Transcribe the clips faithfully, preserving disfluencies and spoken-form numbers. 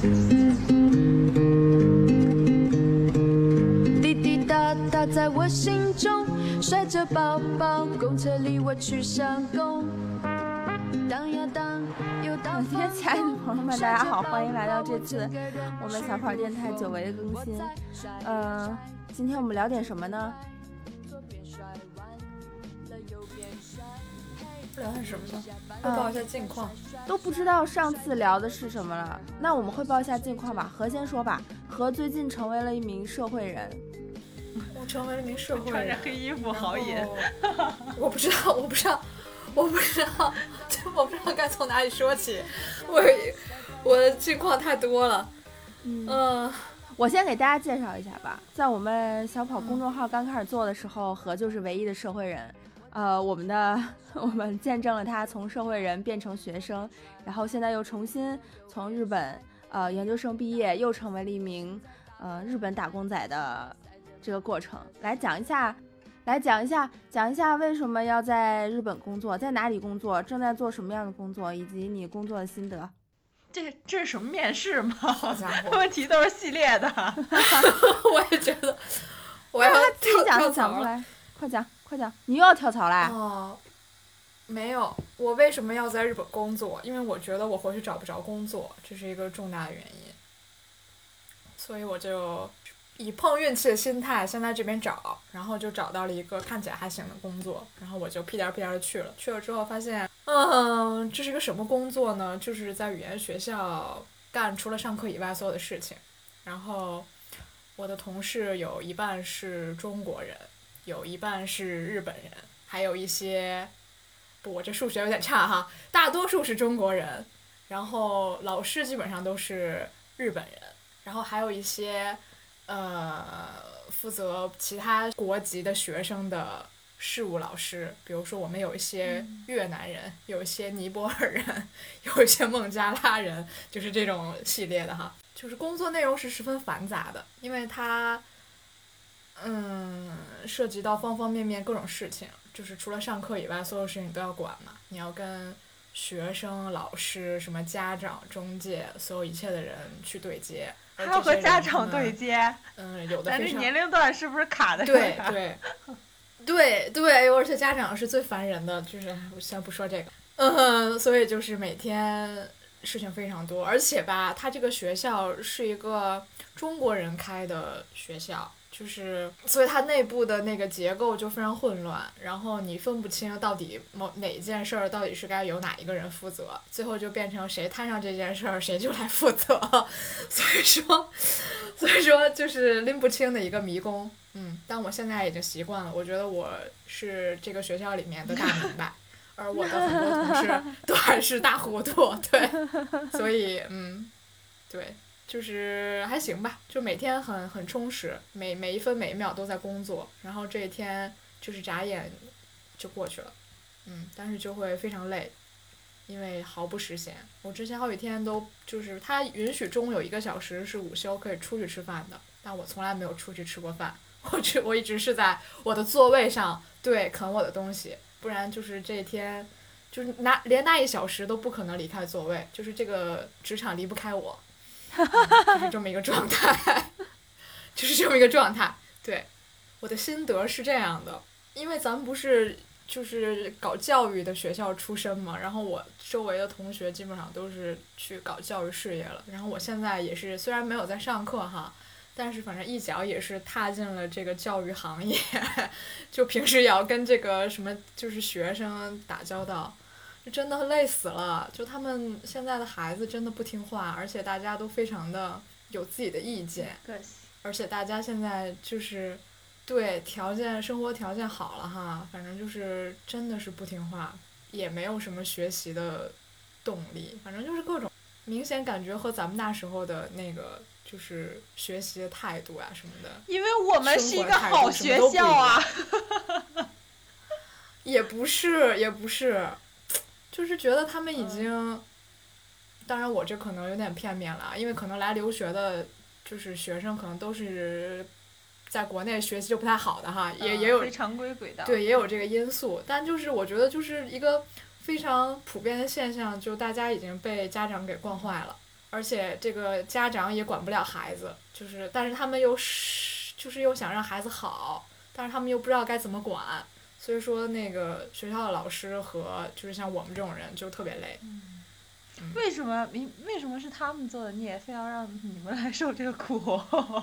滴滴答答在我心中，甩着包包，公车里我去上工。当呀当，又当今天亲爱的朋友们，大家好，欢迎来到这次我们小跑电台久违的更新。呃，今天我们聊点什么呢？ 聊点什么呢？汇报一下近况、 嗯。都不知道上次聊的是什么了，那我们汇报一下近况吧。何先说吧。何最近成为了一名社会人。 我成为了一名社会人， 穿着黑衣服好野。 我不知道，我不知道，我不知道，我不知道该从哪里说起。我我的近况太多了。嗯。呃我先给大家介绍一下吧。在我们小跑公众号刚开始做的时候，何就是唯一的社会人。呃，我们的我们见证了他从社会人变成学生，然后现在又重新从日本呃研究生毕业，又成为了一名呃日本打工仔的这个过程。来讲一下，来讲一下，讲一下为什么要在日本工作，在哪里工作，正在做什么样的工作，以及你工作的心得。 这这是什么面试吗？ 好家伙， 问题都是系列的。 我也觉得，我要跳讲跳讲出来，快讲快讲，你又要跳槽啦？ 哦，没有，我为什么要在日本工作？因为我觉得我回去找不着工作，这是一个重大的原因，所以我就以碰运气的心态先在这边找，然后就找到了一个看起来还行的工作，然后我就屁颠屁颠的去了。去了之后发现，嗯，这是一个什么工作呢？就是在语言学校干除了上课以外所有的事情。然后我的同事有一半是中国人，有一半是日本人，还有一些，不，我这数学有点差哈，大多数是中国人，然后老师基本上都是日本人，然后还有一些呃负责其他国籍的学生的事务老师，比如说我们有一些越南人、嗯、有一些尼泊尔人，有一些孟加拉人，就是这种系列的哈。就是工作内容是十分繁杂的，因为它嗯涉及到方方面面各种事情，就是除了上课以外所有事情你都要管嘛，你要跟学生、老师、什么家长、中介所有一切的人去对接。 还要和家长对接？ 嗯，有的咱这年龄段是不是卡的？ 对对对对，而且家长是最烦人的，就是我先不说这个，嗯，所以就是每天事情非常多，而且吧，他这个学校是一个中国人开的学校，就是所以它内部的那个结构就非常混乱，然后你分不清到底某哪件事儿到底是该由哪一个人负责，最后就变成谁摊上这件事儿谁就来负责，所以说所以说就是拎不清的一个迷宫。嗯，但我现在已经习惯了，我觉得我是这个学校里面的大明白。而我的很多同事都还是大糊涂，对，所以嗯，对，就是还行吧，就每天很很充实，每每一分每一秒都在工作，然后这一天就是眨眼就过去了，嗯，但是就会非常累，因为毫不实闲。我之前好几天都就是他允许中午有一个小时是午休可以出去吃饭的，但我从来没有出去吃过饭，我只我一直是在我的座位上对啃我的东西。不然就是这一天，就是那连那一小时都不可能离开座位，就是这个职场离不开我，嗯、就是这么一个状态，就是这么一个状态。对，我的心得是这样的，因为咱们不是就是搞教育的学校出身嘛，然后我周围的同学基本上都是去搞教育事业了，然后我现在也是虽然没有在上课哈。但是反正一脚也是踏进了这个教育行业，就平时也要跟这个什么就是学生打交道，就真的累死了。就他们现在的孩子真的不听话，而且大家都非常的有自己的意见，而且大家现在就是对条件生活条件好了哈，反正就是真的是不听话，也没有什么学习的动力，反正就是各种明显感觉和咱们那时候的那个。就是学习的态度啊什么的， 因为我们是一个好学校啊。 也不是，也不是，就是觉得他们已经，嗯、当然我这可能有点片面了，因为可能来留学的，就是学生可能都是在国内学习就不太好的哈， 嗯、 也也有非常规轨的， 对，也有这个因素，但就是我觉得就是一个非常普遍的现象，就大家已经被家长给惯坏了。 而且这个家长也管不了孩子，就是但是他们又是就是又想让孩子好，但是他们又不知道该怎么管，所以说那个学校的老师和就是像我们这种人就特别累。 嗯嗯、为什么你为什么是他们做的孽，非要让你们来受这个苦？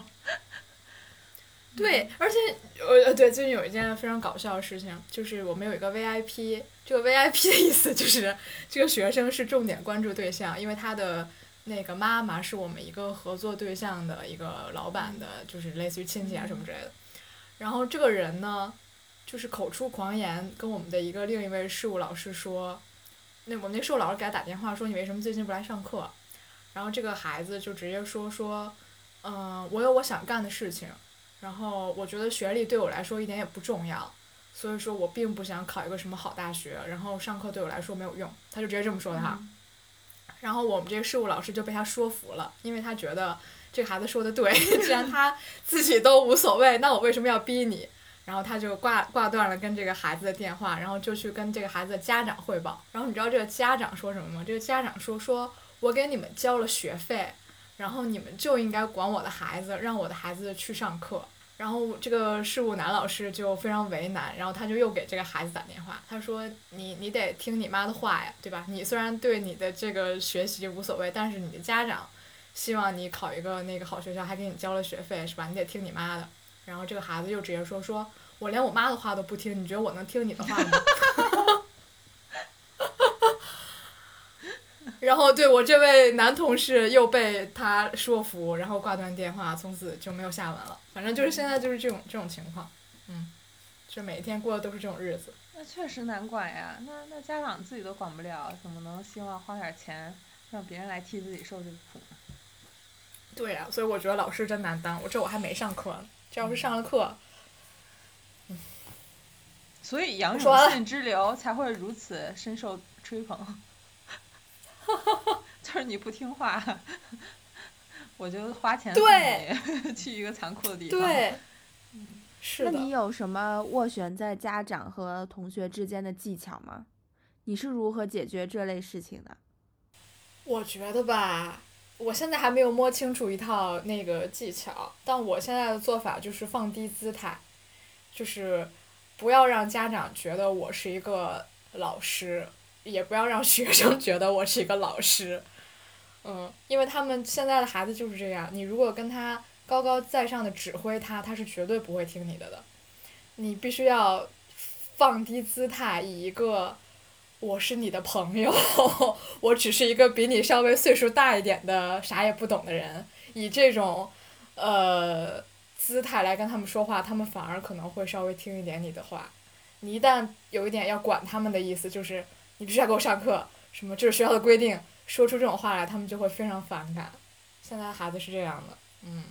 对，而且呃对，最近有一件非常搞笑的事情，就是我们有一个 V I P， 这个 V I P 的意思就是这个学生是重点关注对象，因为他的那个妈妈是我们一个合作对象的一个老板的，就是类似于亲戚啊什么之类的。然后这个人呢，就是口出狂言，跟我们的一个另一位事务老师说，那我们那事务老师给他打电话说你为什么最近不来上课？然后这个孩子就直接说说，嗯、呃，我有我想干的事情。然后我觉得学历对我来说一点也不重要，所以说我并不想考一个什么好大学，然后上课对我来说没有用，他就直接这么说的哈。嗯、然后我们这个事务老师就被他说服了，因为他觉得这个孩子说的对，既然他自己都无所谓，那我为什么要逼你？然后他就挂挂断了跟这个孩子的电话，然后就去跟这个孩子的家长汇报。然后你知道这个家长说什么吗？这个家长说说我给你们交了学费。然后你们就应该管我的孩子，让我的孩子去上课。然后这个事务男老师就非常为难，然后他就又给这个孩子打电话，他说你你得听你妈的话呀，对吧？你虽然对你的这个学习无所谓，但是你的家长希望你考一个那个好学校，还给你交了学费，是吧？你得听你妈的。然后这个孩子又直接说说我连我妈的话都不听，你觉得我能听你的话吗？然后对我这位男同事又被他说服，然后挂断电话，从此就没有下文了。反正就是现在就是这种这种情况，嗯，就每一天过的都是这种日子。 那确实难管呀，那那家长自己都管不了，怎么能希望花点钱让别人来替自己受这个苦呢？ 对呀、啊，所以我觉得老师真难当。我这我还没上课呢，这要是上了课， 嗯，所以杨永信之流才会如此深受吹捧。就是你不听话，我就花钱送你去一个残酷的地方。 对，是的。 那你有什么斡旋在家长和同学之间的技巧吗？你是如何解决这类事情的？ 我觉得吧，我现在还没有摸清楚一套那个技巧，但我现在的做法就是放低姿态，就是不要让家长觉得我是一个老师。也不要让学生觉得我是一个老师，嗯，因为他们现在的孩子就是这样，你如果跟他高高在上的指挥他，他是绝对不会听你的的。你必须要放低姿态，以一个我是你的朋友，我只是一个比你稍微岁数大一点的啥也不懂的人，以这种呃姿态来跟他们说话，他们反而可能会稍微听一点你的话。你一旦有一点要管他们的意思，就是你必须要给我上课，什么这是学校的规定，说出这种话来，他们就会非常反感。现在孩子是这样的，嗯。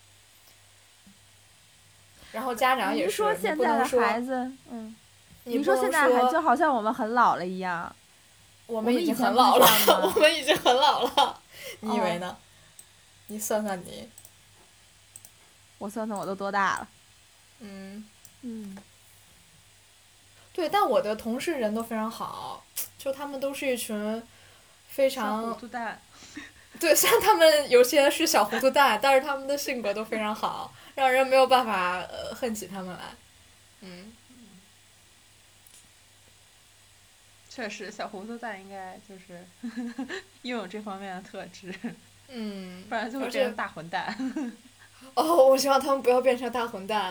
然后家长也是， 你说现在的孩子，嗯，你说现在的孩子就好像我们很老了一样。 我们已经很老了，我们已经很老了。你以为呢？哦、你算算你。 我算算我都多大了？ 嗯嗯。 对，但我的同事人都非常好，就他们都是一群非常小糊涂蛋。 对，虽然他们有些是小糊涂蛋，但是他们的性格都非常好，让人没有办法呃恨起他们来。嗯。 确实，小糊涂蛋应该就是拥有这方面的特质。 嗯。 不然就会变成大混蛋。 哦，我希望他们不要变成大混蛋。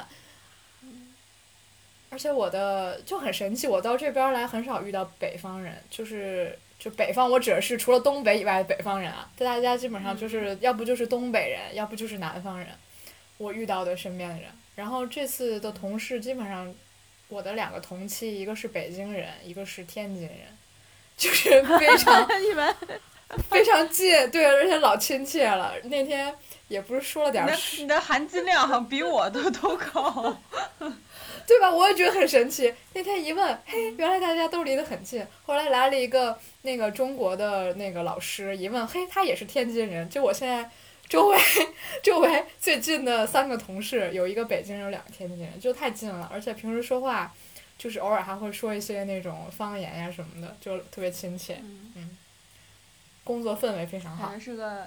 而且我的就很神奇，我到这边来很少遇到北方人，就是就北方，我指的是除了东北以外的北方人啊，大家基本上就是要不就是东北人，要不就是南方人，我遇到的身边的人。然后这次的同事基本上，我的两个同期，一个是北京人，一个是天津人，就是非常你们非常近，对，而且老亲切了。那天也不是说了点儿， 你, 你的含金量好像比我都都高。 对吧？我也觉得很神奇。那天一问，嘿，原来大家都离得很近。后来来了一个那个中国的那个老师，一问，嘿，他也是天津人。就我现在周围周围最近的三个同事，有一个北京人，有两个天津人，就太近了。而且平时说话，就是偶尔还会说一些那种方言呀什么的，就特别亲切。嗯。嗯工作氛围非常好。 感觉是个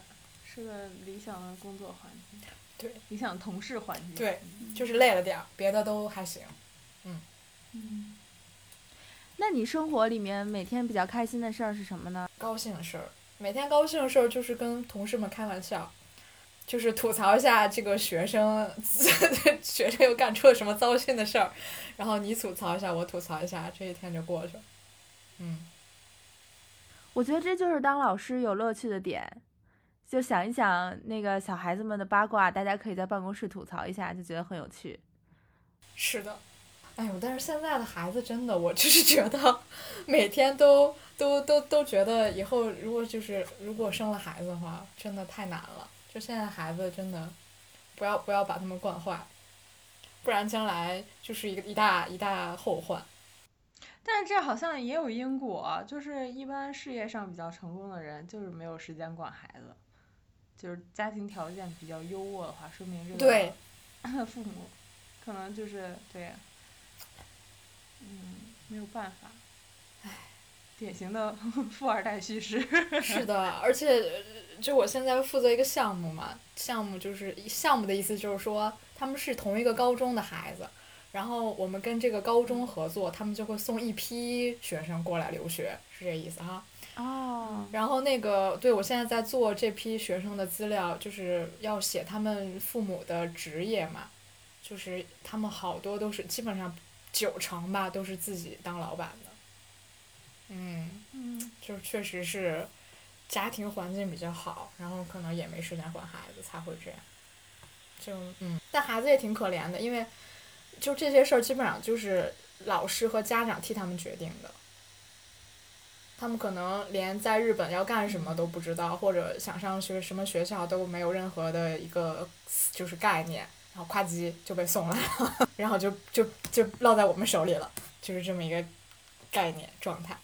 是个理想的工作环境， 对， 理想同事环境。 对，就是累了点儿，别的都还行。嗯嗯，那你生活里面每天比较开心的事儿是什么呢？ 高兴的事儿，每天高兴的事儿就是跟同事们开玩笑，就是吐槽一下这个学生，学生又干出了什么糟心的事儿，然后你吐槽一下，我吐槽一下，这一天就过去了。嗯， 我觉得这就是当老师有乐趣的点，就想一想那个小孩子们的八卦，大家可以在办公室吐槽一下，就觉得很有趣。 是的。哎呦，但是现在的孩子真的，我就是觉得每天都都都都觉得以后如果就是如果生了孩子的话，真的太难了。就现在孩子真的，不要不要把他们惯坏，不然将来就是一个一大一大后患。 但是这好像也有因果，就是一般事业上比较成功的人，就是没有时间管孩子，就是家庭条件比较优渥的话，说明这个对父母可能就是对，嗯，没有办法，唉，典型的富二代叙事。 是的，而且就我现在负责一个项目嘛，项目就是项目的意思就是说他们是同一个高中的孩子，然后我们跟这个高中合作，他们就会送一批学生过来留学，是这意思哈。 哦， 然后那个对我现在在做这批学生的资料，就是要写他们父母的职业嘛，就是他们好多都是基本上九成吧都是自己当老板的。嗯， 嗯， 就确实是家庭环境比较好，然后可能也没时间管孩子，才会这样。就嗯，但孩子也挺可怜的，因为就这些事儿基本上就是老师和家长替他们决定的。他们可能连在日本要干什么都不知道，或者想上学什么学校都没有任何的一个就是概念，然后夸叽就被送来了，然后就就就落在我们手里了，就是这么一个概念状态。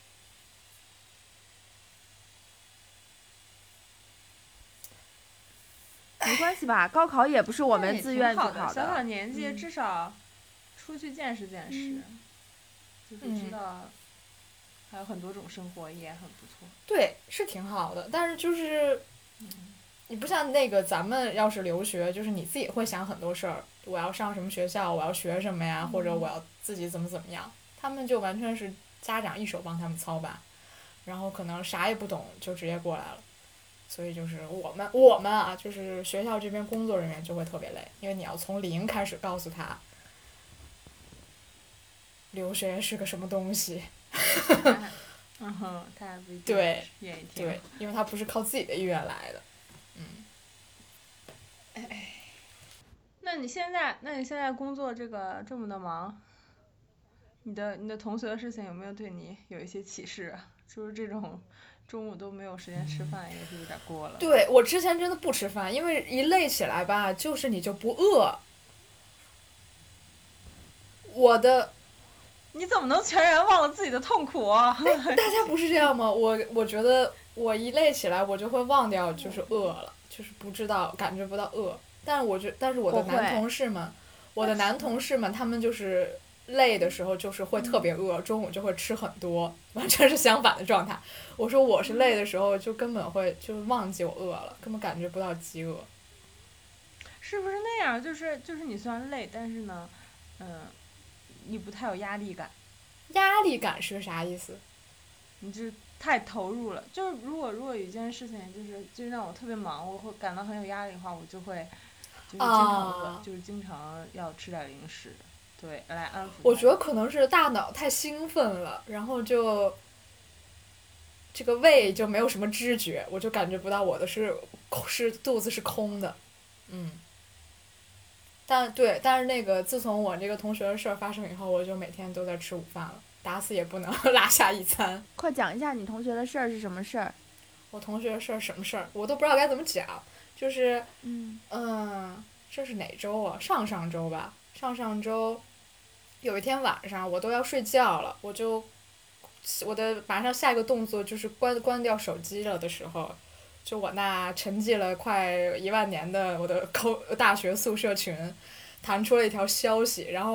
没关系吧，高考也不是我们自愿去考的。小小的。 年纪嗯至少出去见识见识， 嗯就是知道还有很多种生活也很不错。 对，是挺好的，但是就是，你不像那个咱们要是留学，就是你自己会想很多事儿，我要上什么学校，我要学什么呀，或者我要自己怎么怎么样。他们就完全是家长一手帮他们操办，然后可能啥也不懂就直接过来了。所以就是我们我们啊，就是学校这边工作人员就会特别累，因为你要从零开始告诉他，留学是个什么东西。 嗯哼，他还不一定对愿意听。 对，因为他不是靠自己的意愿来的。嗯。 那你现在，那你现在工作这个这么的忙，你的你的同学的事情有没有对你有一些启示啊？就是这种中午都没有时间吃饭，也是有点过了。 对，我之前真的不吃饭，因为一累起来吧，就是你就不饿。我的， 你怎么能全然忘了自己的痛苦啊？ 大家不是这样吗？我我觉得我一累起来，我就会忘掉就是饿了，就是不知道感觉不到饿。但是我觉，但是我的男同事们，我的男同事们，他们就是累的时候就是会特别饿，中午就会吃很多，完全是相反的状态。我说我是累的时候就根本会就忘记我饿了，根本感觉不到饥饿。 是不是那样？就是就是你虽然累，但是呢，嗯，你不太有压力感。 压力感是个啥意思？ 你就是太投入了。就是如果如果有一件事情就是就让我特别忙，我会感到很有压力的话，我就会就是经常饿， 啊就是经常要吃点零食，对，来安抚。 我觉得可能是大脑太兴奋了，然后就这个胃就没有什么知觉，我就感觉不到我的是是肚子是空的，嗯。但对，但是那个自从我这个同学的事儿发生以后，我就每天都在吃午饭了，打死也不能落下一餐。 快讲一下你同学的事儿是什么事儿？ 我同学的事儿什么事儿，我都不知道该怎么讲，就是嗯嗯，这是哪周啊？上上周吧，上上周有一天晚上我都要睡觉了，我就我的马上下一个动作就是关关掉手机了的时候，就我那沉寂了快一万年的我的高大学宿舍群弹出了一条消息，然后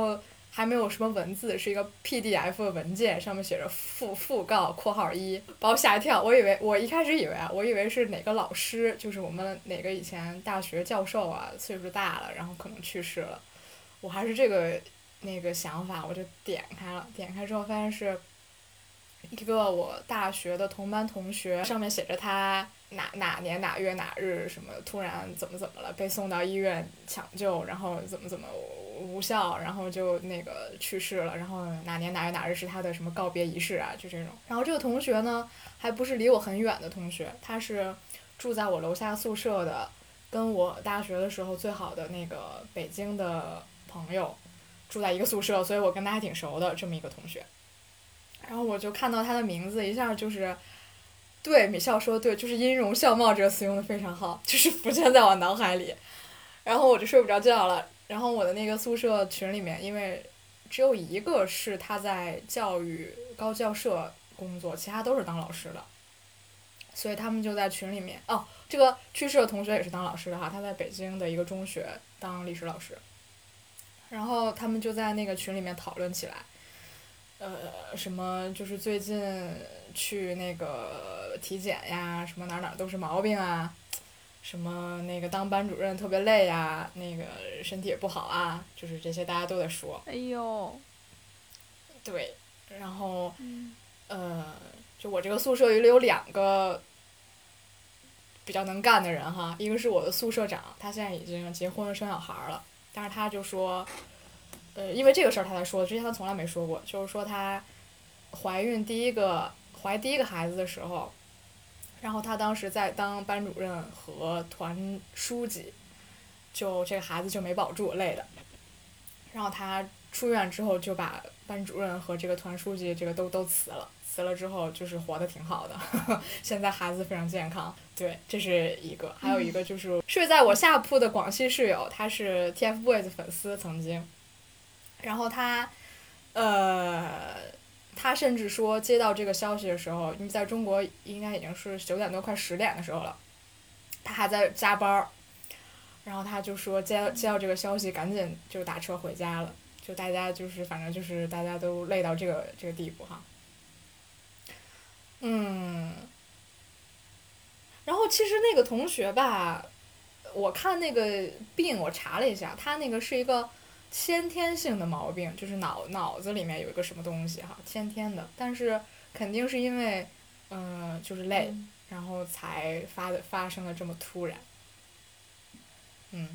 还没有什么文字，是一个 P D F 的文件，上面写着讣讣告括号一，把我吓一跳。我以为我一开始以为啊，我以为是哪个老师，就是我们哪个以前大学教授啊，岁数大了，然后可能去世了。我还是这个那个想法，我就点开了，点开之后发现是一个我大学的同班同学，上面写着他哪哪年哪月哪日什么突然怎么怎么了，被送到医院抢救，然后怎么怎么无效，然后就那个去世了，然后哪年哪月哪日是他的什么告别仪式啊，就这种。然后这个同学呢，还不是离我很远的同学，他是住在我楼下宿舍的，跟我大学的时候最好的那个北京的朋友住在一个宿舍，所以我跟他还挺熟的这么一个同学。然后我就看到他的名字，一下就是，对，米笑说的对，就是音容笑貌这个词用的非常好，就是浮现在我脑海里。然后我就睡不着觉了。然后我的那个宿舍群里面，因为只有一个是他在教育高教社工作，其他都是当老师的，所以他们就在群里面。哦，这个去世的同学也是当老师的哈，他在北京的一个中学当历史老师。然后他们就在那个群里面讨论起来。呃，什么就是最近去那个体检呀，什么哪哪都是毛病啊，什么那个当班主任特别累呀，那个身体也不好啊，就是这些大家都在说。 哎呦。 对，然后， 嗯、 呃，就我这个宿舍里有两个比较能干的人哈，一个是我的宿舍长，他现在已经结婚生小孩了，但是他就说。呃，因为这个事儿他才说的，之前他从来没说过。就是说她怀孕第一个怀第一个孩子的时候，然后她当时在当班主任和团书记，就这个孩子就没保住，累的。然后她出院之后就把班主任和这个团书记这个都都辞了，辞了之后就是活得挺好的，呵呵，现在孩子非常健康。对，这是一个，还有一个就是睡在我下铺的广西室友，他是 T F BOYS 粉丝曾经。然后他，呃，他甚至说接到这个消息的时候，因为在中国应该已经是九点多快十点的时候了，他还在加班儿，然后他就说接接到这个消息，赶紧就打车回家了。就大家就是反正就是大家都累到这个这个地步哈。嗯。然后其实那个同学吧，我看那个病我查了一下，他那个是一个。先天性的毛病，就是脑脑子里面有一个什么东西哈，先天的，但是肯定是因为，嗯、呃，就是累， 嗯、 然后才发的发生的这么突然，嗯。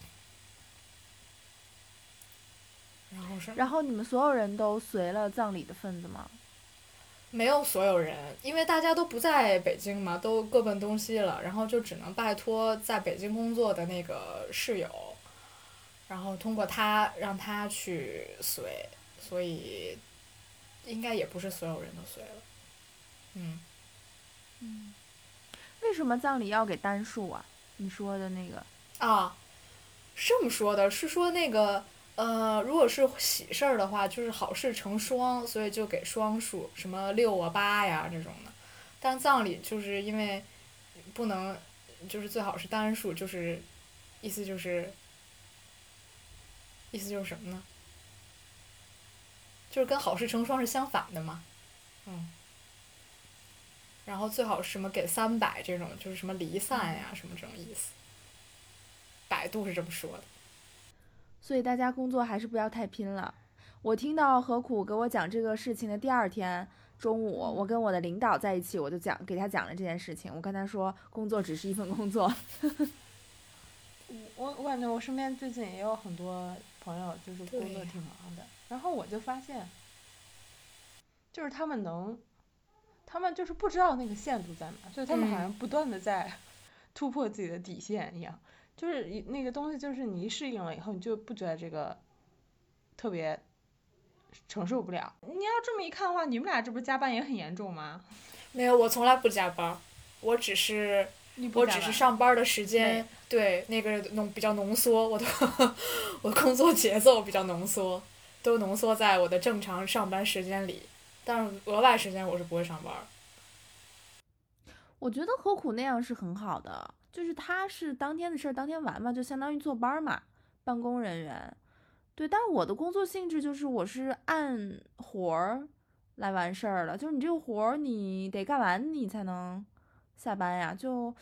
然后是。 然后你们所有人都随了葬礼的份子吗？ 没有所有人，因为大家都不在北京嘛，都各奔东西了，然后就只能拜托在北京工作的那个室友。然后通过他让他去随，所以应该也不是所有人都随了。嗯。 嗯。为什么葬礼要给单数啊？你说的那个。 啊，是这么说的，是说那个呃，如果是喜事儿的话，就是好事成双，所以就给双数，什么六啊八呀这种的。但葬礼就是因为不能，就是最好是单数，就是意思就是。意思就是什么呢？就是跟好事成双是相反的嘛，嗯。然后最好是什么给三百这种，就是什么离散呀、嗯、什么这种意思。百度是这么说的。 所以大家工作还是不要太拼了。我听到何苦给我讲这个事情的第二天中午，我跟我的领导在一起，我就讲给他讲了这件事情。我跟他说，工作只是一份工作。 我我感觉我身边最近也有很多朋友就是工作挺忙的，然后我就发现，就是他们能，他们就是不知道那个限度在哪，就是他们好像不断的在突破自己的底线一样，嗯、就是那个东西就是你一适应了以后，你就不觉得这个特别承受不了。你要这么一看的话，你们俩这不是加班也很严重吗？ 没有，我从来不加班，我只是。我只是上班的时间，对那个浓比较浓缩，我的我的工作节奏比较浓缩，都浓缩在我的正常上班时间里，但是额外时间我是不会上班。 我觉得何苦那样是很好的，就是他是当天的事儿当天完嘛，就相当于坐班嘛，办公人员。 对，但是我的工作性质就是我是按活儿来完事儿了，就是你这个活儿你得干完你才能下班呀。就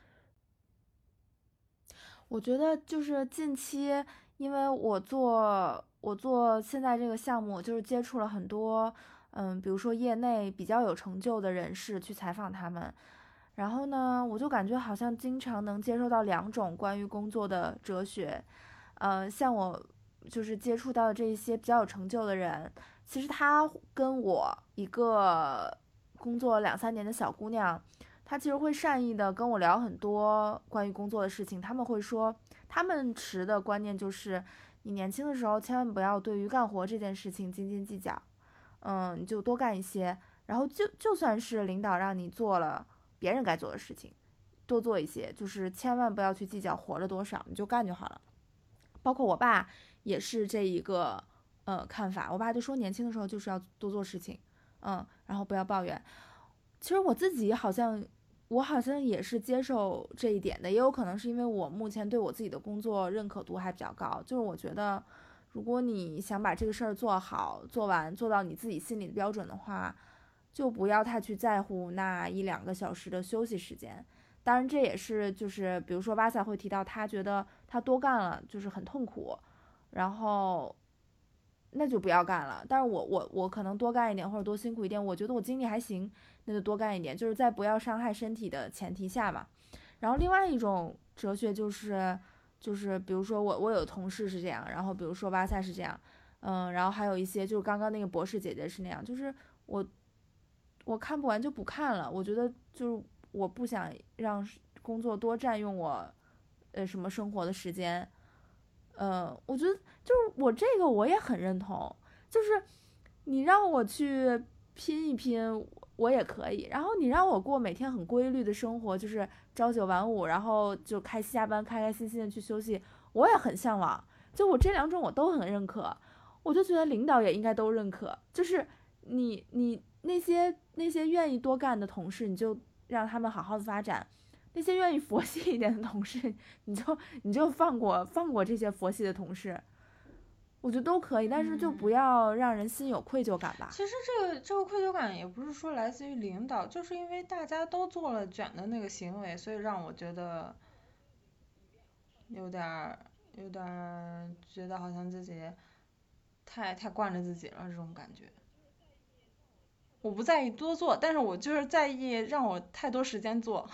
我觉得就是近期，因为我做我做现在这个项目，就是接触了很多，嗯，比如说业内比较有成就的人士去采访他们，然后呢，我就感觉好像经常能接受到两种关于工作的哲学，呃，像我就是接触到的这一些比较有成就的人，其实他跟我一个工作两三年的小姑娘。他其实会善意的跟我聊很多关于工作的事情，他们会说，他们持的观念就是，你年轻的时候千万不要对于干活这件事情斤斤计较，嗯，你就多干一些，然后就就算是领导让你做了别人该做的事情，多做一些，就是千万不要去计较活了多少，你就干就好了。包括我爸也是这一个呃看法，我爸就说年轻的时候就是要多做事情，嗯，然后不要抱怨。其实我自己好像。我好像也是接受这一点的，也有可能是因为我目前对我自己的工作认可度还比较高，就是我觉得，如果你想把这个事儿做好、做完、做到你自己心里的标准的话，就不要太去在乎那一两个小时的休息时间。当然，这也是就是比如说瓦萨会提到他觉得他多干了就是很痛苦，然后那就不要干了。但是我我我可能多干一点或者多辛苦一点，我觉得我精力还行。那就多干一点，就是在不要伤害身体的前提下嘛。然后另外一种哲学就是，就是比如说我我有同事是这样，然后比如说巴萨是这样，嗯，然后还有一些就是刚刚那个博士姐姐是那样，就是我我看不完就不看了，我觉得就是我不想让工作多占用我呃什么生活的时间，呃，我觉得就是我这个我也很认同，就是你让我去拼一拼。我也可以，然后你让我过每天很规律的生活，就是朝九晚五，然后就开下班开开心心的去休息，我也很向往。就我这两种我都很认可，我就觉得领导也应该都认可。就是你你那些那些愿意多干的同事，你就让他们好好的发展；那些愿意佛系一点的同事，你就你就放过放过这些佛系的同事。我觉得都可以，但是就不要让人心有愧疚感吧。 嗯、其实这个这个愧疚感也不是说来自于领导，就是因为大家都做了卷的那个行为，所以让我觉得有点有点觉得好像自己太太惯着自己了这种感觉。我不在意多做，但是我就是在意让我太多时间做。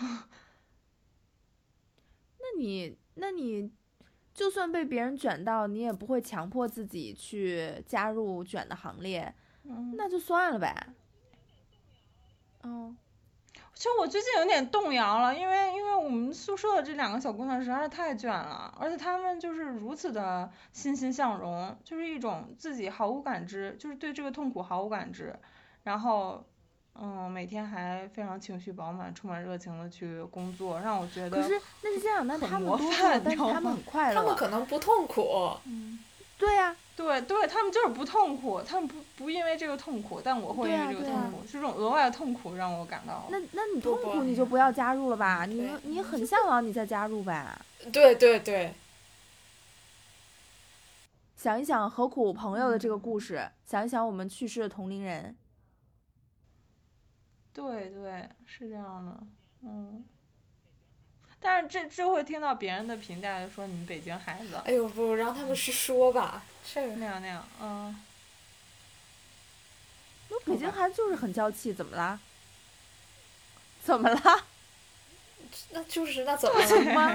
那你那你。就算被别人卷到，你也不会强迫自己去加入卷的行列， 嗯， 那就算了呗。嗯， 其实我最近有点动摇了，因为因为我们宿舍的这两个小姑娘实在是太卷了，而且她们就是如此的欣欣向荣，就是一种自己毫无感知，就是对这个痛苦毫无感知，然后。嗯，每天还非常情绪饱满、充满热情的去工作，让我觉得可是那是这样，那他们多做，但是他们很快乐。 他们可能不痛苦。 嗯，对呀、啊， 对对，他们就是不痛苦，他们不不因为这个痛苦，但我会因为这个痛苦，是、啊啊、这种额外的痛苦让我感到。 那那你痛苦你就不要加入了吧，你你很向往你再加入呗。 对对对。 想一想何苦朋友的这个故事，嗯、想一想我们去世的同龄人。 对对，是这样的，嗯，但是这这会听到别人的评价，就说你们北京孩子。 哎呦不，让他们是说吧， 是那样那样，嗯。 那北京孩子就是很娇气，怎么啦？怎么啦？ 那就是那怎么了吗？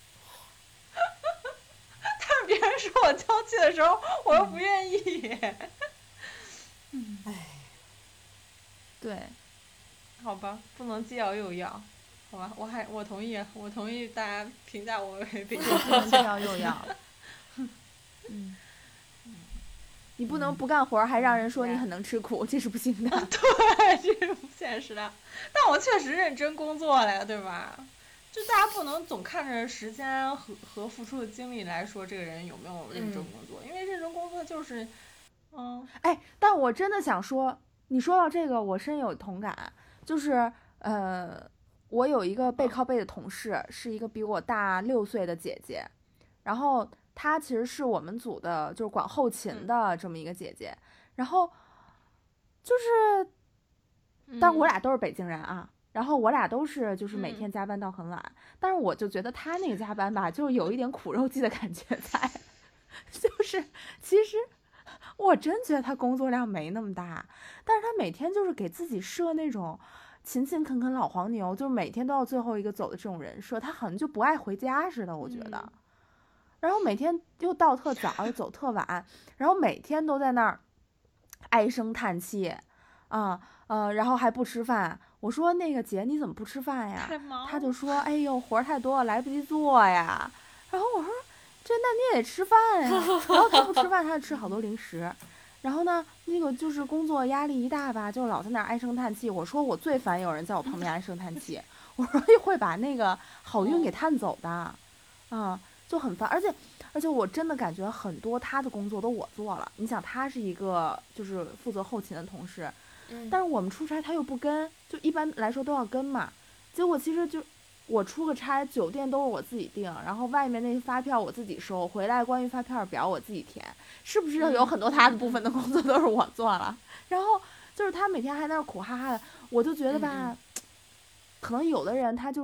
但是别人说我娇气的时候，我又不愿意。 嗯，唉，对。 好吧，不能既要又要，好吧，我还我同意，我同意大家评价我为北京不能既要又要。嗯，你不能不干活还让人说你很能吃苦，嗯、这是不行的。 对，这是不现实的。但我确实认真工作了呀，对吧？就大家不能总看着时间和和付出的精力来说这个人有没有认真工作，嗯、因为认真工作就是，嗯。 哎，但我真的想说，你说到这个，我深有同感。就是呃，我有一个背靠背的同事，是一个比我大六岁的姐姐，然后她其实是我们组的，就是管后勤的这么一个姐姐。然后就是，但是我俩都是北京人啊。然后我俩都是就是每天加班到很晚，嗯、但是我就觉得他那个加班吧，就有一点苦肉计的感觉在，就是其实我真觉得他工作量没那么大，但是他每天就是给自己设那种勤勤恳恳老黄牛，就是每天都要最后一个走的这种人设，他好像就不爱回家似的，我觉得。嗯、然后每天又到特早，又走特晚，然后每天都在那儿唉声叹气，啊呃，然后还不吃饭。我说那个姐你怎么不吃饭呀？他就说哎呦活太多了来不及做呀。然后我说这那你也得吃饭呀。然后他不吃饭，他就吃好多零食。然后呢那个就是工作压力一大吧，就老在那儿唉声叹气。我说我最烦有人在我旁边唉声叹气，我说会把那个好运给探走的，啊、嗯，就很烦。而且而且我真的感觉很多他的工作都我做了。你想他是一个就是负责后勤的同事。但是我们出差他又不跟，就一般来说都要跟嘛。结果其实就我出个差，酒店都是我自己订，然后外面那些发票我自己收，回来关于发票表我自己填，是不是有很多他的部分的工作都是我做了？然后就是他每天还在那苦哈哈的，我就觉得吧，可能有的人他就是，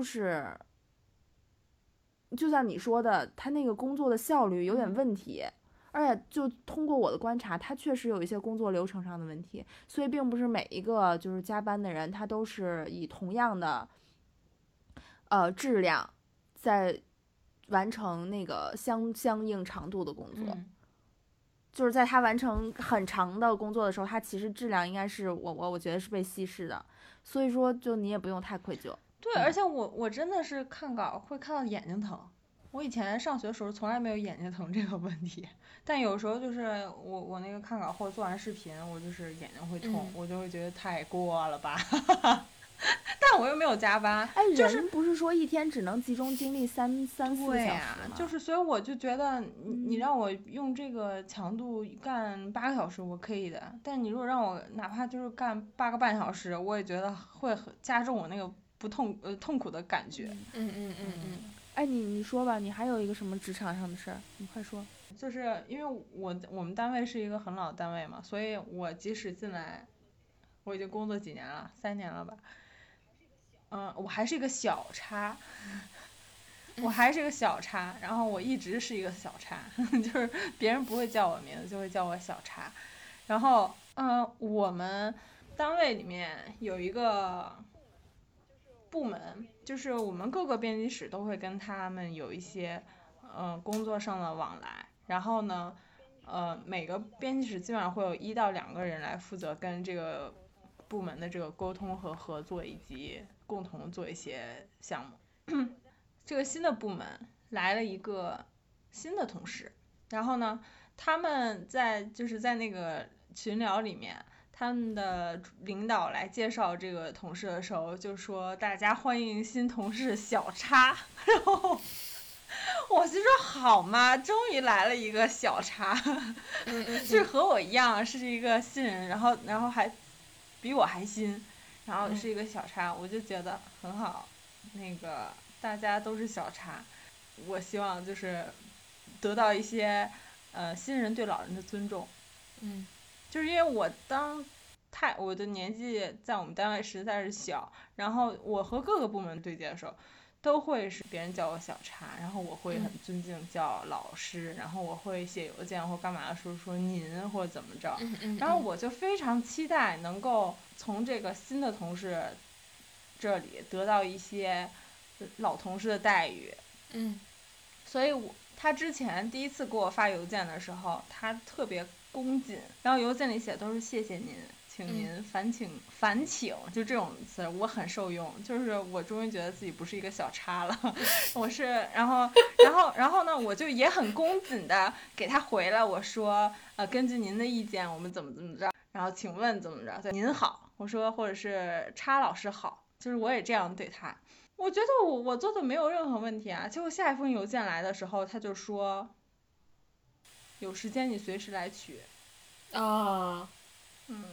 就像你说的，他那个工作的效率有点问题。而且就通过我的观察，他确实有一些工作流程上的问题，所以并不是每一个就是加班的人，他都是以同样的呃质量在完成那个相相应长度的工作。嗯、就是在他完成很长的工作的时候，他其实质量应该是我我我觉得是被稀释的，所以说就你也不用太愧疚。 对， 嗯、 而且我我真的是看稿会看到眼睛疼。我以前上学的时候从来没有眼睛疼这个问题，但有时候就是我我那个看稿或者做完视频，我就是眼睛会痛，嗯、我就会觉得太过了吧。但我又没有加班， 哎， 就是人不是说一天只能集中精力三三四小时吗？ 就是所以我就觉得你你让我用这个强度干八个小时我可以的，但你如果让我哪怕就是干八个半小时，我也觉得会加重我那个不痛呃痛苦的感觉。 嗯嗯嗯嗯。 哎，你你说吧，你还有一个什么职场上的事儿？你快说。 就是因为我我们单位是一个很老的单位嘛，所以我即使进来，我已经工作几年了，三年了吧，嗯，我还是一个小叉，我还是一个小叉，然后我一直是一个小叉，就是别人不会叫我名字，就会叫我小叉，然后嗯、呃，我们单位里面有一个部门，就是我们各个编辑室都会跟他们有一些呃工作上的往来，然后呢呃每个编辑室基本上会有一到两个人来负责跟这个部门的这个沟通和合作，以及共同做一些项目。这个新的部门来了一个新的同事，然后呢他们在就是在那个群聊里面，他们的领导来介绍这个同事的时候就说大家欢迎新同事小叉，然后我就说好嘛，终于来了一个小叉，就是和我一样是一个新人，然后然后还比我还新，然后是一个小叉，我就觉得很好，那个大家都是小叉，我希望就是得到一些呃新人对老人的尊重。 嗯， 就是因为我当太我的年纪在我们单位实在是小，然后我和各个部门对接的时候都会是别人叫我小叉，然后我会很尊敬叫老师，嗯、然后我会写邮件或干嘛的时候说您或怎么着， 嗯嗯、 然后我就非常期待能够从这个新的同事这里得到一些老同事的待遇。 嗯， 所以我他之前第一次给我发邮件的时候，他特别恭谨，然后邮件里写都是谢谢您，请您烦请烦请，就这种词我很受用，就是我终于觉得自己不是一个小叉了，我是，然后然后然后呢，我就也很恭谨的给他回了，我说呃根据您的意见，我们怎么怎么着，然后请问怎么着，对您好，我说或者是叉老师好，就是我也这样对他。我觉得我我做的没有任何问题啊，结果下一封邮件来的时候，他就说，有时间你随时来取。 啊， 嗯，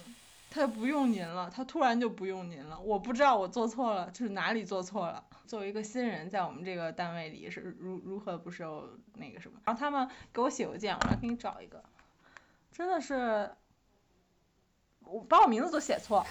他不用您了，他突然就不用您了，我不知道我做错了，就是哪里做错了。作为一个新人，在我们这个单位里是如如何不受那个什么。然后他们给我写邮件，我来给你找一个，真的是，我把我名字都写错，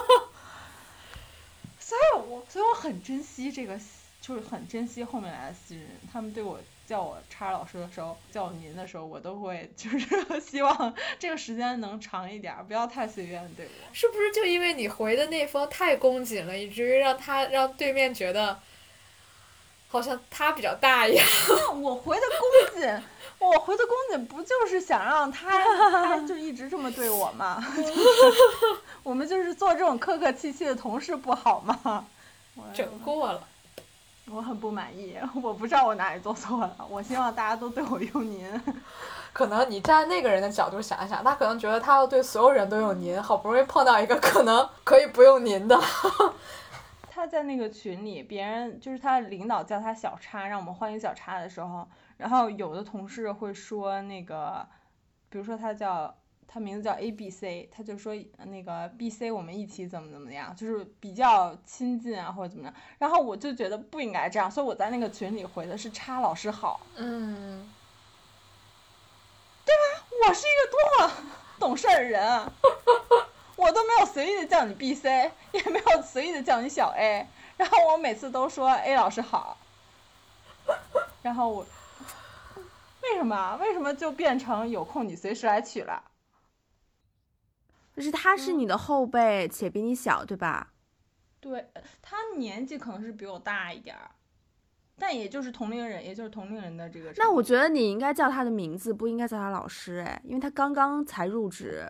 所以我所以我很珍惜这个，就是很珍惜后面来的新人，他们对我。叫我叉老师的时候，叫我您的时候，我都会就是希望这个时间能长一点，不要太随便对我。 是不是就因为你回的那封太恭谨了，以至于让他让对面觉得好像他比较大一样？ 我回的恭谨，我回的恭谨不就是想让他他就一直这么对我吗？就是我们就是做这种客客气气的同事不好吗？ 整过了。 我很不满意，我不知道我哪里做错了，我希望大家都对我用您。 可能你站那个人的角度想一想，他可能觉得他要对所有人都用您，好不容易碰到一个可能可以不用您的。 他在那个群里，别人就是他领导叫他小叉，让我们欢迎小叉的时候，然后有的同事会说那个，比如说他叫。他名字叫 A B C， 他就说那个 B C 我们一起怎么怎么样，就是比较亲近啊或者怎么样，然后我就觉得不应该这样，所以我在那个群里回的是叉老师好， 嗯， 对吧？我是一个多么懂事的人，我都没有随意的叫你 B C， 也没有随意的叫你小 A， 然后我每次都说 A 老师好，然后我为什么为什么就变成有空你随时来取了？ 就是他是你的后辈，嗯、且比你小，对吧？ 对，他年纪可能是比我大一点儿，但也就是同龄人，也就是同龄人的这个。 那我觉得你应该叫他的名字，不应该叫他老师，哎，因为他刚刚才入职。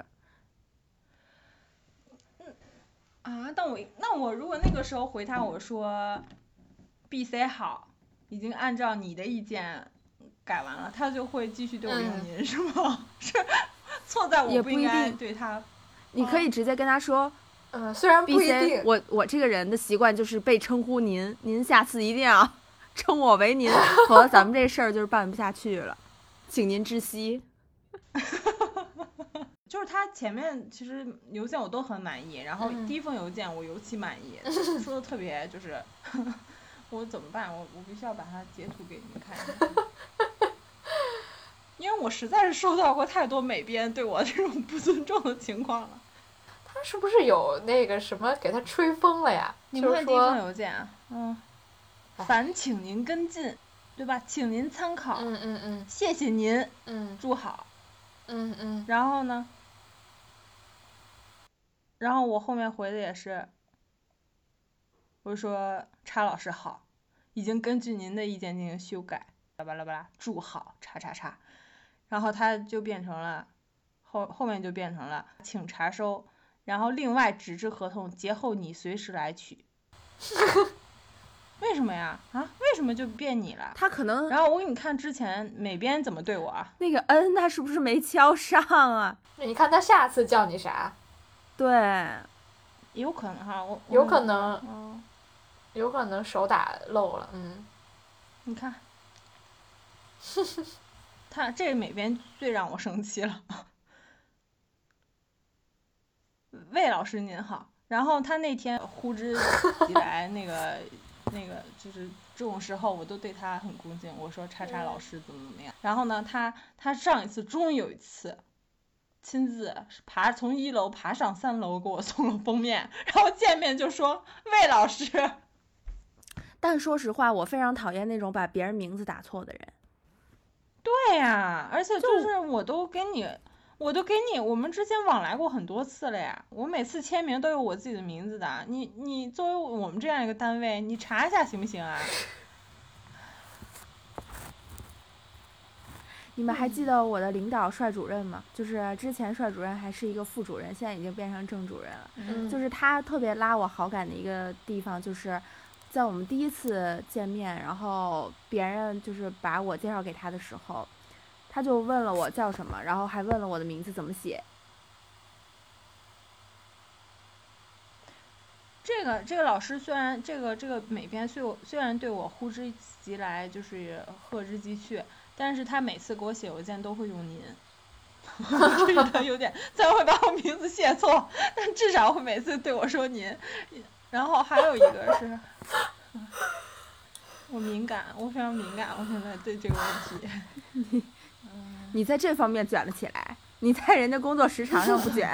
嗯啊，但我那我如果那个时候回他我说 B C 好，已经按照你的意见改完了，他就会继续对我用您、嗯、是吗？是错在我不应该对他。 你可以直接跟他说， 嗯，虽然不一定， B C, 我我这个人的习惯就是被称呼您，您下次一定要称我为您，否则咱们这事儿就是办不下去了，请您知悉。 就是他前面其实邮件我都很满意，然后第一封邮件我尤其满意，嗯、说的特别就是，我怎么办？我我必须要把它截图给你们看一下。因为我实在是收到过太多美编对我这种不尊重的情况了。 他是不是有那个什么给他吹风了呀？ 你们看第一封邮件啊，嗯，烦请您跟进，对吧？请您参考。 嗯嗯嗯。 谢谢您。 嗯。 祝好。 嗯嗯。 然后呢？然后我后面回的也是，我说叉老师好，已经根据您的意见进行修改，巴拉巴拉，祝好，叉叉叉。然后他就变成了后后面就变成了请查收，然后另外纸质合同节后你随时来取。为什么呀？啊，为什么就变你了？ 他可能。 然后我给你看之前美编怎么对我啊？ 那个 N 他是不是没敲上啊？ 你看他下次叫你啥？ 对， 有可能哈，我有可能， 嗯， 有可能手打漏了，嗯。 你看。他这个美编最让我生气了。魏老师您好，然后他那天呼之即来，那个那个就是这种时候我都对他很恭敬，我说叉叉老师怎么怎么样。然后呢，他他上一次终于有一次亲自爬从一楼爬上三楼给我送了封面，然后见面就说魏老师。 但说实话，我非常讨厌那种把别人名字打错的人。 对呀、啊，而且就是我都给你，我都给你，我们之间往来过很多次了呀。我每次签名都有我自己的名字的，你你作为我们这样一个单位，你查一下行不行啊？ 你们还记得我的领导帅主任吗？就是之前帅主任还是一个副主任，现在已经变成正主任了。 嗯、 就是他特别拉我好感的一个地方，就是在我们第一次见面，然后别人就是把我介绍给他的时候，他就问了我叫什么，然后还问了我的名字怎么写。 这个这个老师虽然这个这个美编虽我虽然对我呼之即来，就是贺之即去，但是他每次给我写邮件都会用您。 注意的有点，虽然会把我名字写错，但至少会每次对我说您。然后还有一个是，我敏感，我非常敏感，我现在对这个问题。 你你在这方面卷了起来，你在人家工作时长上不卷。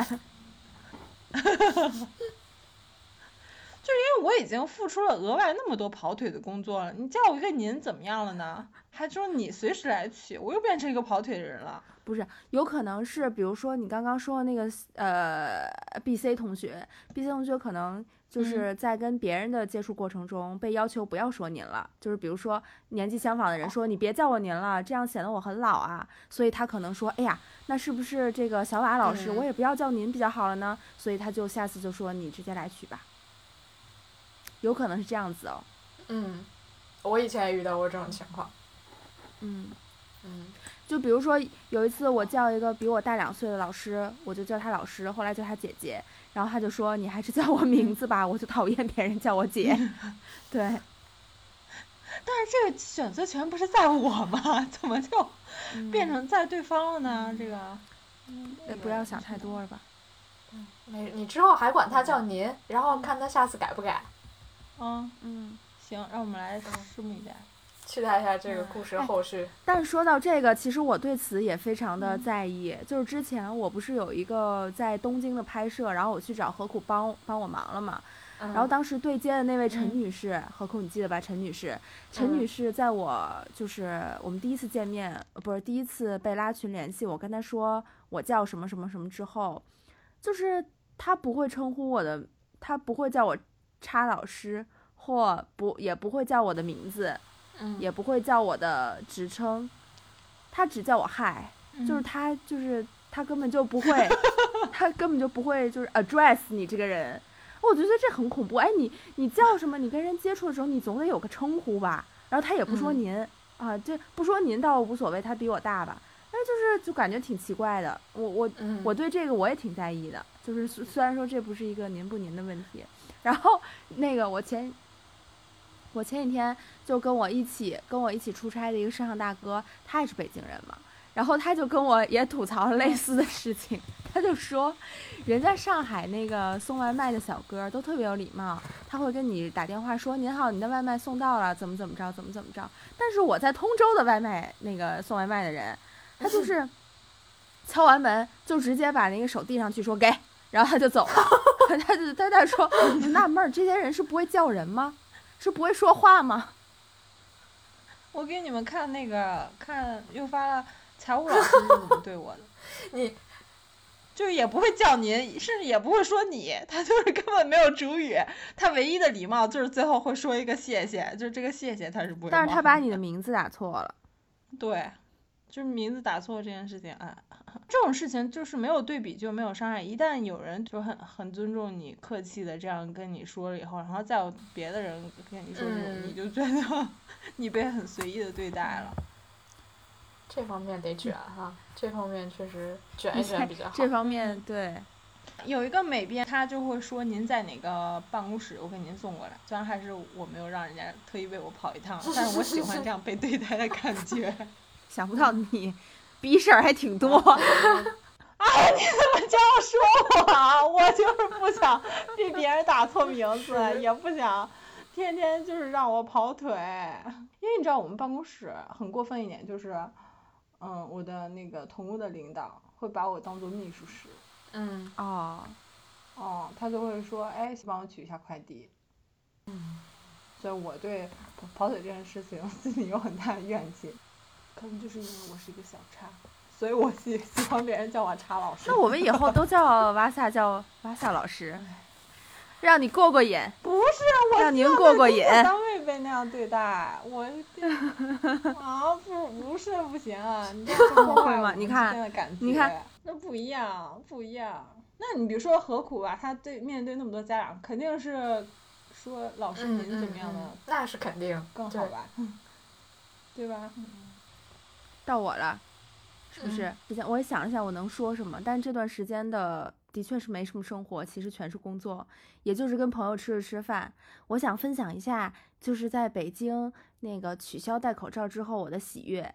就是因为我已经付出了额外那么多跑腿的工作了，你叫我一个您怎么样了呢？还说你随时来取，我又变成一个跑腿的人了。 不是，有可能是比如说你刚刚说的那个呃 B C 同学 ，B C 同学可能就是在跟别人的接触过程中被要求不要说您了，嗯、就是比如说年纪相仿的人说你别叫我您了，这样显得我很老啊，所以他可能说，哎呀，那是不是这个小瓦老师、嗯、我也不要叫您比较好了呢？所以他就下次就说你直接来取吧，有可能是这样子哦。 嗯，我以前也遇到过这种情况。 嗯嗯。 就比如说有一次我叫一个比我大两岁的老师，我就叫他老师，后来叫他姐姐，然后他就说你还是叫我名字吧，我就讨厌别人叫我姐。对，但是这个选择权不是在我吗？怎么就变成在对方了呢？嗯、这个， 嗯，不要想太多了吧。 嗯，没，你之后还管他叫您，然后看他下次改不改。 嗯嗯，行，让我们来拭目以待。 期待一下这个故事后续、 哎。但是说到这个，其实我对此也非常的在意。嗯、就是之前我不是有一个在东京的拍摄，然后我去找何苦帮帮我忙了嘛。嗯、然后当时对接的那位陈女士，嗯、何苦你记得吧？陈女士，陈女士在我就是我们第一次见面，嗯、不是第一次被拉群联系，我跟她说我叫什么什么什么之后，就是她不会称呼我的，她不会叫我叉老师，或不也不会叫我的名字。 嗯、 也不会叫我的职称，他只叫我嗨、嗯，就是他就是他根本就不会，他根本就不会就是 address 你这个人，我觉得这很恐怖。哎，你你叫什么？你跟人接触的时候，你总得有个称呼吧？然后他也不说您、嗯、啊，这不说您倒无所谓，他比我大吧？但就是就感觉挺奇怪的。我我、嗯、我对这个我也挺在意的，就是虽然说这不是一个您不您的问题，然后那个我前。我前几天就跟我一起跟我一起出差的一个摄像大哥，他也是北京人嘛，然后他就跟我也吐槽了类似的事情，他就说，人家上海那个送外卖的小哥都特别有礼貌，他会跟你打电话说您好，你的外卖送到了，怎么怎么着，怎么怎么着。但是我在通州的外卖那个送外卖的人，他就是敲完门就直接把那个手递上去说给，然后他就走了，他就他在说，纳闷儿这些人是不会叫人吗？是不会说话吗？ 我给你们看那个，看又发了财务老师是怎么对我的， 你就是也不会叫您，甚至也不会说你，他就是根本没有主语，他唯一的礼貌就是最后会说一个谢谢，就是这个谢谢他是不会。 但是他把你的名字打错了。 对，就是名字打错这件事情，哎，这种事情就是没有对比就没有伤害。一旦有人就很很尊重你，客气的这样跟你说了以后，然后再有别的人跟你说，嗯、你就觉得你被很随意的对待了。 这方面得卷哈，嗯、这方面确实卷一卷比较好。 这方面对。 有一个美编，他就会说您在哪个办公室，我给您送过来。虽然还是我没有让人家特意为我跑一趟，但是我喜欢这样被对待的感觉。 想不到你逼事儿还挺多。 啊！你怎么这样说我啊？我就是不想被别人打错名字，也不想天天就是让我跑腿。因为你知道我们办公室很过分一点，就是嗯，我的那个同屋的领导会把我当做秘书室。 嗯哦， 哦，他就会说，哎，帮我取一下快递。 嗯， 所以我对跑腿这件事情心里有很大的怨气，可能就是因为我是一个小叉，所以我喜喜欢别人叫我叉老师。 那我们以后都叫瓦萨叫瓦萨老师，让你过过瘾。 不是，我让您过过瘾。 单位被那样对待，我啊不不是不行啊，你这破坏我们之间的感觉。 你看。 那不一样，不一样。那你比如说何苦吧，他对面对那么多家长，肯定是说老师您怎么样的， 嗯嗯嗯、那是肯定更好吧，对, 对吧？ 到我了，是不是？之前、嗯、我也想了想我能说什么，但这段时间的的确是没什么生活，其实全是工作，也就是跟朋友吃吃吃饭。我想分享一下，就是在北京那个取消戴口罩之后我的喜悦。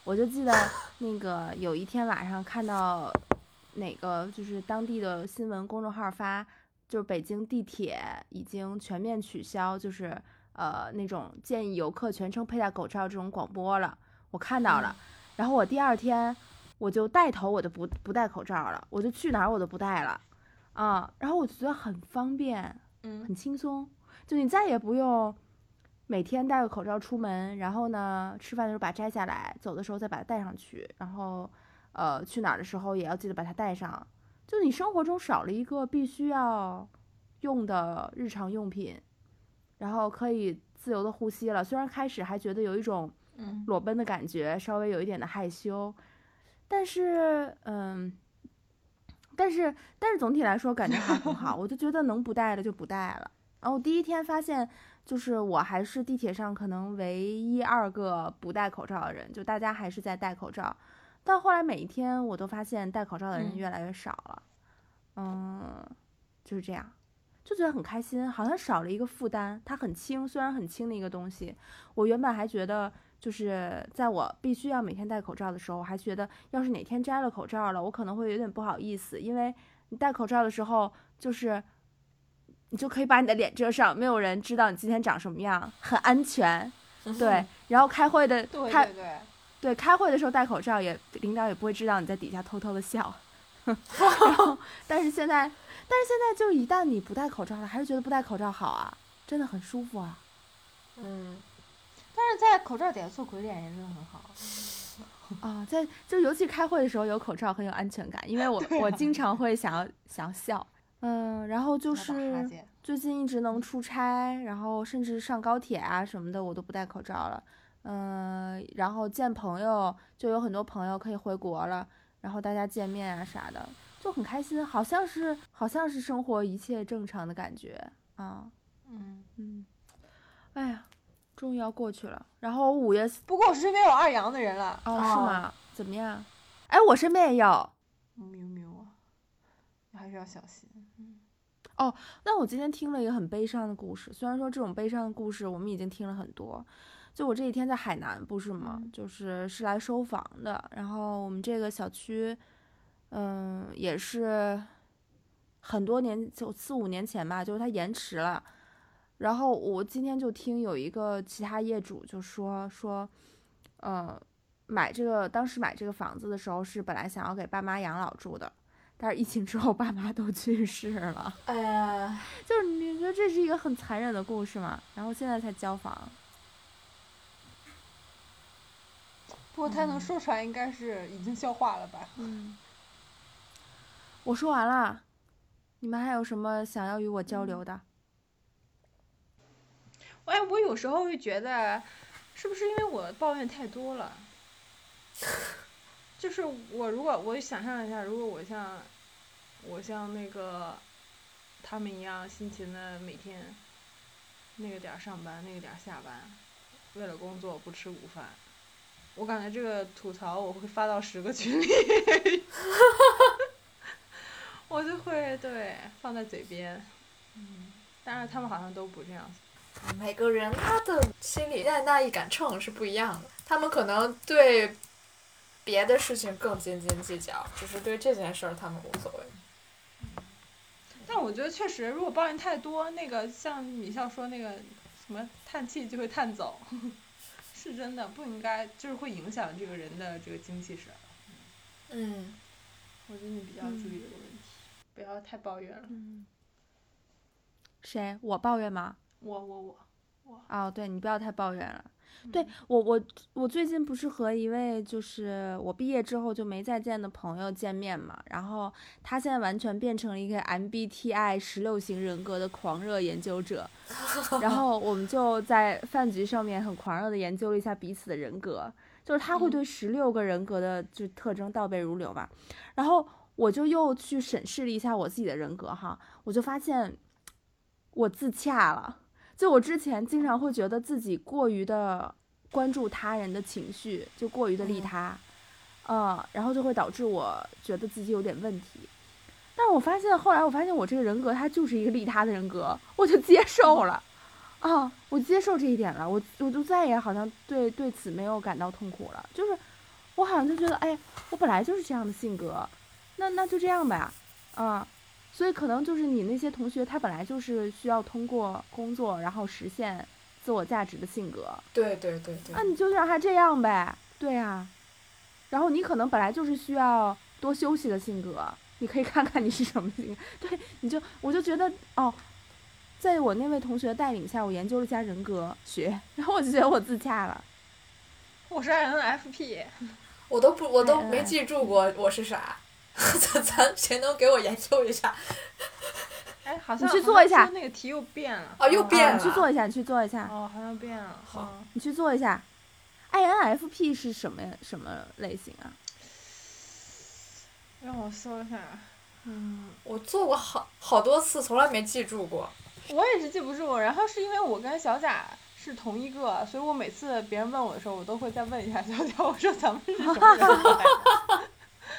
我就记得那个有一天晚上看到哪个就是当地的新闻公众号发，就是北京地铁已经全面取消，就是呃那种建议游客全程佩戴口罩这种广播了，我看到了。嗯、然后我第二天我就带头我就不不戴口罩了，我就去哪儿我都不戴了啊。然后我就觉得很方便，嗯，很轻松，就你再也不用每天戴个口罩出门，然后呢吃饭的时候把它摘下来，走的时候再把它戴上去，然后呃去哪儿的时候也要记得把它戴上。就你生活中少了一个必须要用的日常用品，然后可以自由的呼吸了。虽然开始还觉得有一种裸奔的感觉，稍微有一点的害羞，但是嗯，但是但是总体来说感觉还很好。我就觉得能不戴的就不戴了。然后第一天发现，就是我还是地铁上可能唯一二个不戴口罩的人，就大家还是在戴口罩。但后来每一天我都发现戴口罩的人越来越少了，嗯，嗯就是这样，就觉得很开心，好像少了一个负担。它很轻，虽然很轻的一个东西，我原本还觉得，就是在我必须要每天戴口罩的时候，我还觉得要是哪天摘了口罩了，我可能会有点不好意思，因为你戴口罩的时候，就是你就可以把你的脸遮上，没有人知道你今天长什么样，很安全。对，然后开会的， 对开对对。 对，开会的时候戴口罩也，领导也不会知道你在底下偷偷的笑。然后，但是现在，但是现在就一旦你不戴口罩了，还是觉得不戴口罩好啊，真的很舒服啊。 嗯，但是在口罩底下做鬼脸也真的很好。 啊，在就尤其开会的时候有口罩很有安全感，因为我、啊、我经常会想要想要笑。嗯，然后就是最近一直能出差，然后甚至上高铁啊什么的，我都不戴口罩了。嗯，然后见朋友就有很多朋友可以回国了，然后大家见面啊啥的，就很开心，好像是好像是生活一切正常的感觉啊。嗯嗯，哎呀，终于要过去了。然后我五月， 不过我身边有二阳的人了。 哦，是吗？怎么样？哎，我身边也有。 喵喵啊，你还是要小心。嗯。 哦，那我今天听了一个很悲伤的故事，虽然说这种悲伤的故事我们已经听了很多。就我这几天在海南不是吗？就是是来收房的，然后我们这个小区，嗯，也是很多年，就四五年前吧，就是它延迟了。然后我今天就听有一个其他业主就说说，呃，买这个当时买这个房子的时候是本来想要给爸妈养老住的，但是疫情之后爸妈都去世了。 哎呀， 就是你觉得这是一个很残忍的故事嘛？然后现在才交房。 不过他能说出来，应该是已经消化了吧？ 嗯，我说完了，你们还有什么想要与我交流的？ 哎，我有时候会觉得，是不是因为我抱怨太多了？就是我如果我想象一下，如果我像我像那个他们一样辛勤的每天那个点上班，那个点下班，为了工作不吃午饭。我感觉这个吐槽我会发到十个群里，我就会对放在嘴边，嗯，但是他们好像都不这样。 每个人他的心里那那一杆秤是不一样的，他们可能对别的事情更斤斤计较，只是对这件事儿他们无所谓。 但我觉得确实，如果抱怨太多，那个像米笑说那个什么叹气就会叹走。是真的不应该，就是会影响这个人的这个精气神。 嗯， 我觉得你比较注意这个问题，嗯、不要太抱怨了。 嗯。谁？我抱怨吗？ 我我我我。 哦，对，你不要太抱怨了。对，我我我最近不是和一位就是我毕业之后就没再见的朋友见面嘛，然后他现在完全变成了一个 M B T I 十六型人格的狂热研究者，然后我们就在饭局上面很狂热的研究了一下彼此的人格，就是他会对十六个人格的就特征倒背如流嘛，然后我就又去审视了一下我自己的人格哈，我就发现我自洽了。就我之前经常会觉得自己过于的关注他人的情绪，就过于的利他，嗯，然后就会导致我觉得自己有点问题。但是我发现后来我发现我这个人格它就是一个利他的人格，我就接受了，啊，我接受这一点了，我我就再也好像对对此没有感到痛苦了。就是我好像就觉得，哎，我本来就是这样的性格，那那就这样吧，啊，所以可能就是你那些同学，他本来就是需要通过工作然后实现自我价值的性格。 对对对对。 那你就让他这样呗，对呀、啊。然后你可能本来就是需要多休息的性格，你可以看看你是什么性格。对，你就我就觉得哦，在我那位同学带领下，我研究了一下人格学，然后我就觉得我自洽了。 我是 I N F P。 我都不，我都没记住过我是啥，咱咱谁能给我研究一下？ 哎，好像你去做一下， 那个题又变了。 哦，又变了。 啊、你去做一下，你去做一下。 哦，好像变了。 好， 嗯、 你去做一下。I N F P 是什么什么类型啊？ 让我搜一下。嗯， 我做过好好多次，从来没记住过。 我也是记不住，然后是因为我跟小贾是同一个，所以我每次别人问我的时候，我都会再问一下小贾，我说咱们是什么人来的？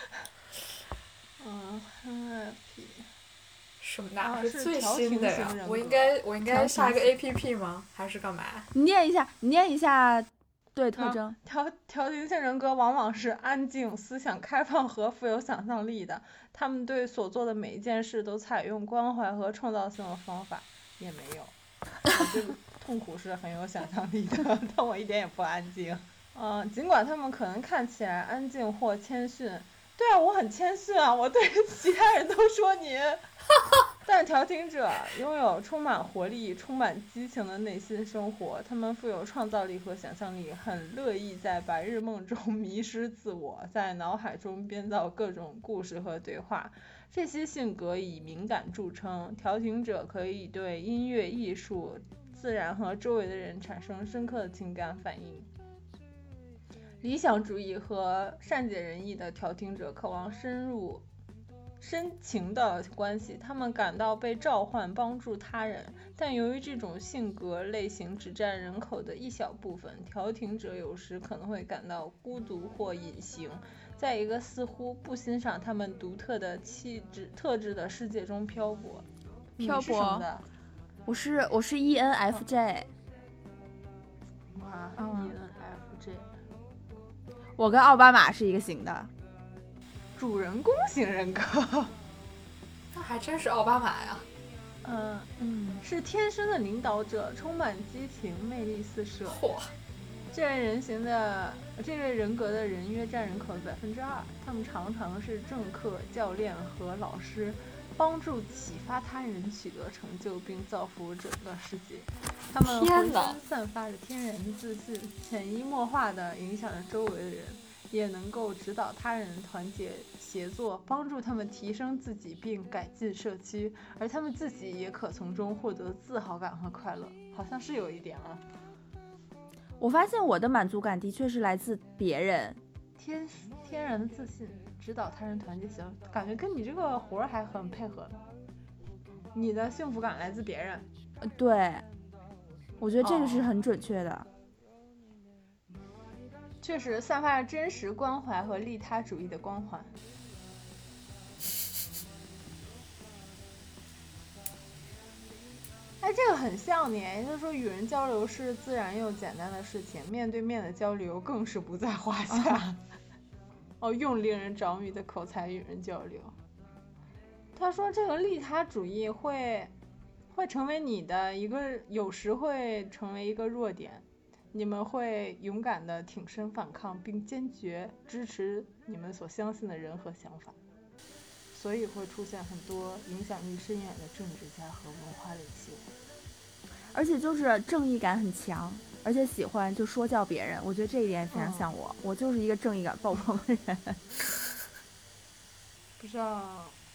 嗯 ，N F P。 什么哪是最新的呀？我应该我应该下一个 A P P 吗？还是干嘛？ 你念一下，你念一下。对，特征。 调调情性人格往往是安静、思想开放和富有想象力的。他们对所做的每一件事都采用关怀和创造性的方法。也没有，我对痛苦是很有想象力的，但我一点也不安静。嗯、呃，尽管他们可能看起来安静或谦逊。对啊，我很谦逊啊，我对其他人都说您。但调停者拥有充满活力、充满激情的内心生活，他们富有创造力和想象力，很乐意在白日梦中迷失自我，在脑海中编造各种故事和对话。这些性格以敏感著称，调停者可以对音乐、艺术、自然和周围的人产生深刻的情感反应。理想主义和善解人意的调停者渴望深入深情的关系，他们感到被召唤帮助他人，但由于这种性格类型只占人口的一小部分，调停者有时可能会感到孤独或隐形，在一个似乎不欣赏他们独特的气质特质的世界中漂泊。 漂泊。 你是什么的？ 我是我是 E N F J。 哇、嗯、E N F J。 我跟奥巴马是一个型的。 主人公型人格。 那还真是奥巴马呀。 嗯嗯，是天生的领导者，充满激情，魅力四射。 嚯！ 这类人型的这类人格的人约占人口的百分之二，他们常常是政客、教练和老师，帮助启发他人取得成就并造福整个世界。他们浑身散发着天然自信，潜移默化地影响着周围的人，也能够指导他人团结协作，帮助他们提升自己并改进社区，而他们自己也可从中获得自豪感和快乐。好像是有一点啊。 我发现我的满足感的确是来自别人， 天天然的自信，指导他人团结协作，感觉跟你这个活儿还很配合。你的幸福感来自别人。 对，我觉得这个是很准确的。哦， 确实散发着真实关怀和利他主义的光环。哎，这个很像你，也就是说与人交流是自然又简单的事情，面对面的交流更是不在话下。啊、哦，用令人着迷的口才与人交流。他说这个利他主义会会成为你的一个，有时会成为一个弱点。你们会勇敢地挺身反抗，并坚决支持你们所相信的人和想法，所以会出现很多影响力深远的政治家和文化领袖。 而且就是正义感很强，而且喜欢就说教别人，我觉得这一点非常像我，嗯、我就是一个正义感爆棚的人。 不知道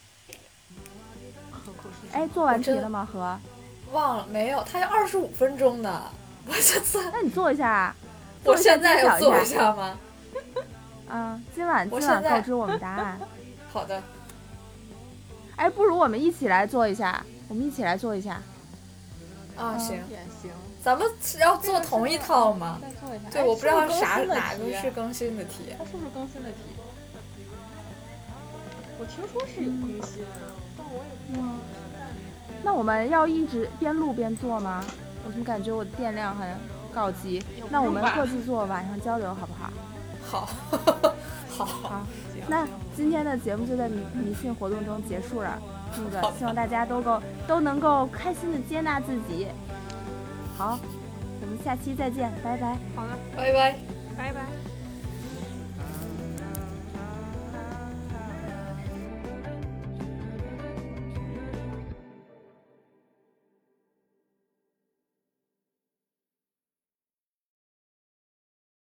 何口是？ 哎，做完题了吗？何？ 忘了没有，他要二十五分钟呢。我这次， 那你做一下， 我现在要做一下吗？ 啊，今晚今晚告知我们答案。 好的。 哎，不如我们一起来做一下，我们一起来做一下。 啊，行也行。 咱们要做同一套吗？ 再做一下。 对，我不知道啥哪个是更新的题。 它是不是更新的题？我听说是有更新的，但我也不知道。 那我们要一直边录边做吗？我怎么感觉我的电量很告急？那我们各自做，晚上交流好不好？ 好，好， 好，那今天的节目就在迷迷信活动中结束了。那个，希望大家都够都能够开心的接纳自己。好，我们下期再见，拜拜。 好的， 拜拜， 拜拜。